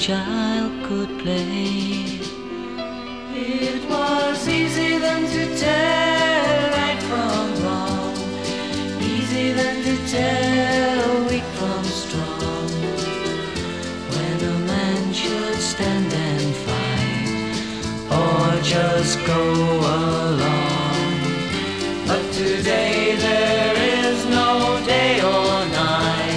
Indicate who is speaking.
Speaker 1: child could play.
Speaker 2: It was easy then to tell right from wrong, easy then to tell weak from strong. When a man should stand and fight, or just go along.